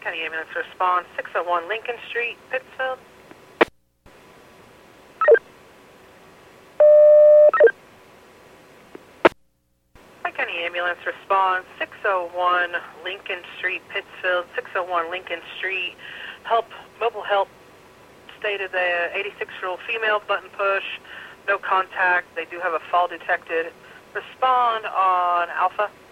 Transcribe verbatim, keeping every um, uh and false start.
County Ambulance Response, six oh one Lincoln Street, Pittsfield. Pike County Ambulance Response, six oh one Lincoln Street, Pittsfield, six oh one Lincoln Street. Help, mobile help stated the eighty-six-year-old female, button push, no contact. They do have a fall detected. Respond on Alpha.